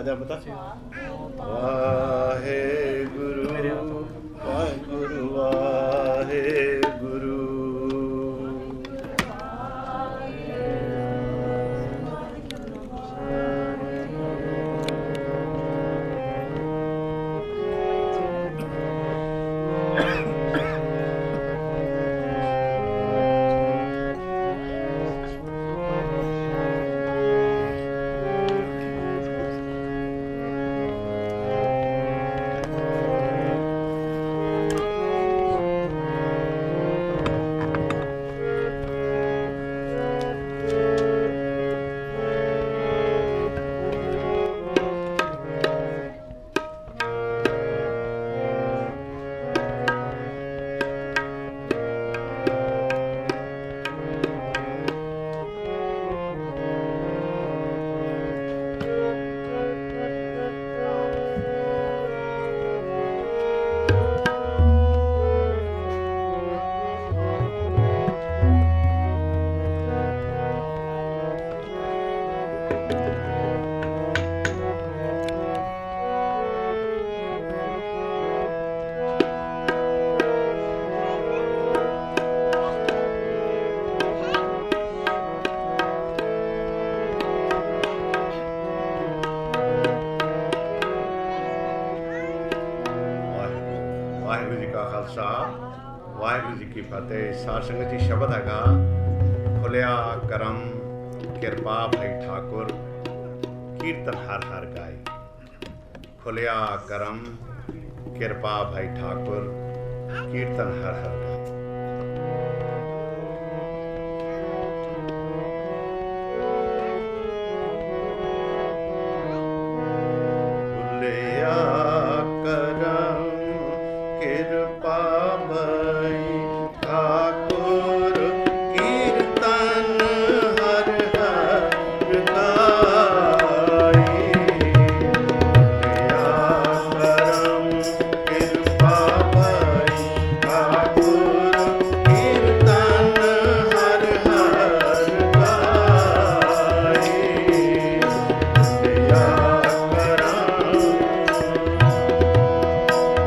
ਆਜਾ ਬਤਾ। ਵਾਹਿਗੁਰੂ ਵਾਹਿਗੁਰੂ ਵਾਹਿਗੁਰੂ। ਵਾਹਿਗੁਰੂ ਜੀ ਕਾ ਖਾਲਸਾ ਵਾਹਿਗੁਰੂ ਜੀ ਕੀ ਫਤਿਹ। ਸਾਧ ਸੰਗਤ ਜੀ ਸ਼ਬਦ ਹੈਗਾ, ਖੁੱਲਿਆ ਕਰਮ ਕਿਰਪਾ ਭਾਈ ਠਾਕੁਰ ਕੀਰਤਨ ਹਰ ਹਰ ਗਾਏ। ਖੁੱਲਿਆ ਕਰਮ ਕਿਰਪਾ ਭਾਈ ਠਾਕੁਰ ਕੀਰਤਨ ਹਰ ਹਰ ਗਾਏ। ਖੁੱਲਿਆ ਕਰਮ ਕਿਰਪਾ ਭਾਈ ਠਾਕੁਰ ਕੀਰਤਨ ਹਰ ਹਰ ਗਾਏ। ਖੁੱਲਿਆ ਕਰਮ ਕਿਰਪਾ ਭਾਈ ਠਾਕੁਰ ਕੀਰਤਨ ਹਰ ਹਰ ਗਾਏ। ਖੁੱਲਿਆ ਕਰਮ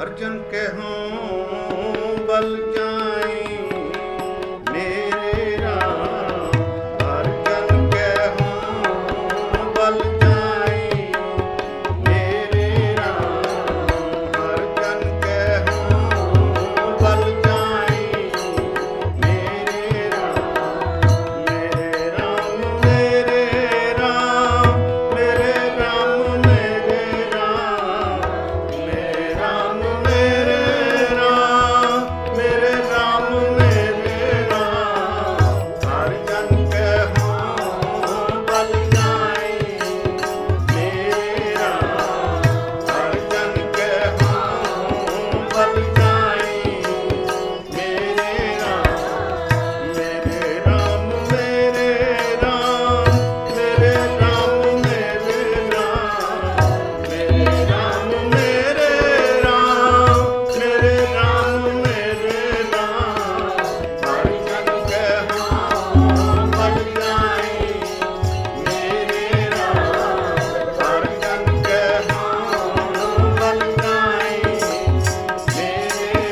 अर्जन के हों बल जाई मेरे राम, अर्जन के हों बल जाई मेरे राम, अर्जन के हों बल जाई मेरे राम, मेरे राम मेरे राम, मेरे राम मेरे राम, मेरे राम मेरे राम, मेरे राम मेरे राम, अर्जन के हों बल जाई मेरे राम, अर्जन के हों बल जाई मेरे राम, मेरे राम मेरे राम, मेरे राम मेरे राम, मेरे राम मेरे राम, मेरे राम मेरे राम, अर्जन के हों बल जाई मेरे राम, अर्जन के हों बल जाई मेरे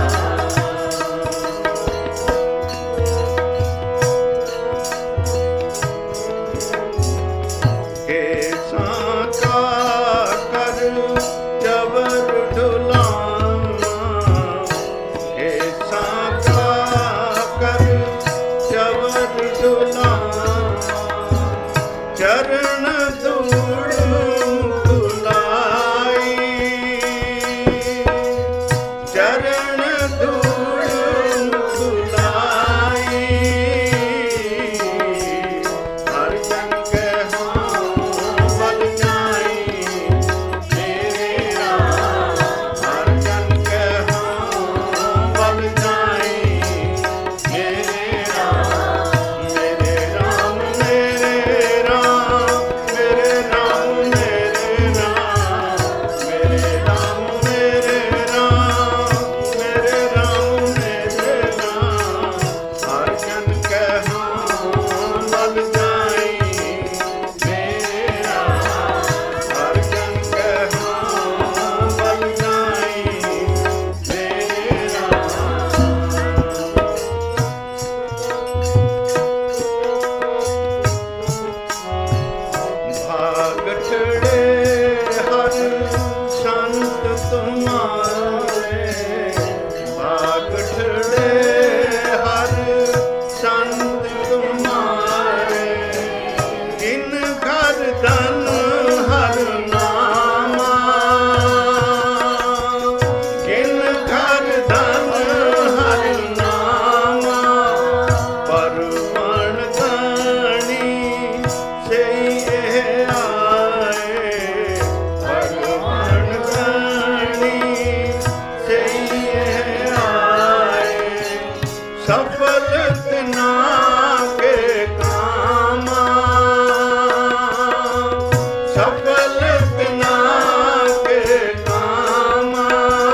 केसां का कर जबर ढुलाना, केसां का कर जबर ढुलाना, चरण धूड़ बुलाई, चरण धूड़ बुलाई, अर्जन के हों बल जाई मेरे राम, अर्जन के हों बल जाई मेरे राम, मेरे राम मेरे राम, मेरे राम मेरे राम, मेरे राम मेरे राम, मेरे राम मेरे राम, अर्जन के हों बल जाई मेरे राम, अर्जन के हों बल जाई मेरे भागठड़े हर संत तुम्हारे, भागठड़े हर संत तुम्हारे, किन घर धन हर नामा, किन घर धन हर नामा, परवण धनी से आए, परवण धनी से आए, सफल तना के कामा, सफल तना के कामा,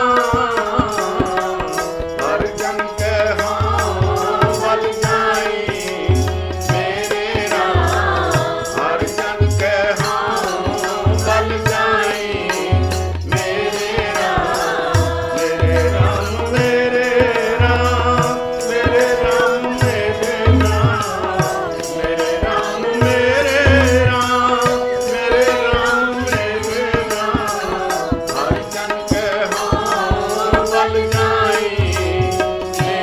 अर्जन के हों बल जाई मेरे राम, अर्जन के हों बल जाई मेरे राम, मेरे राम मेरे राम, मेरे राम मेरे राम, मेरे राम मेरे राम, मेरे राम मेरे राम, अर्जन के हों बल जाई मेरे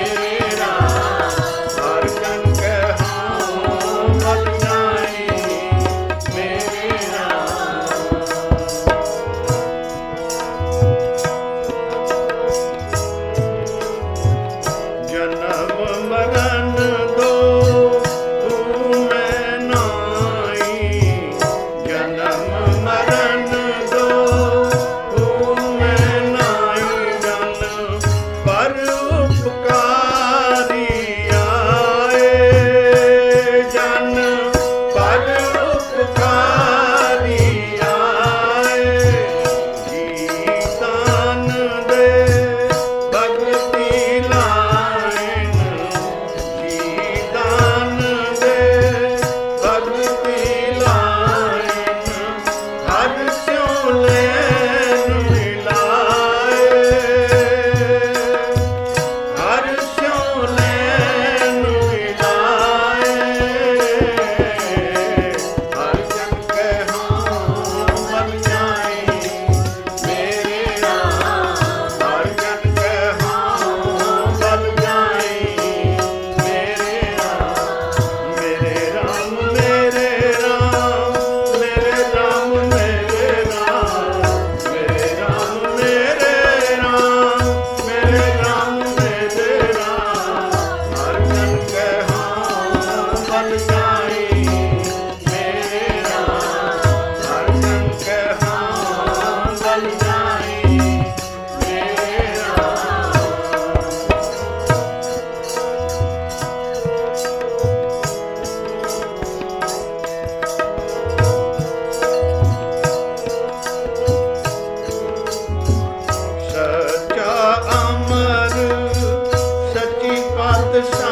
सा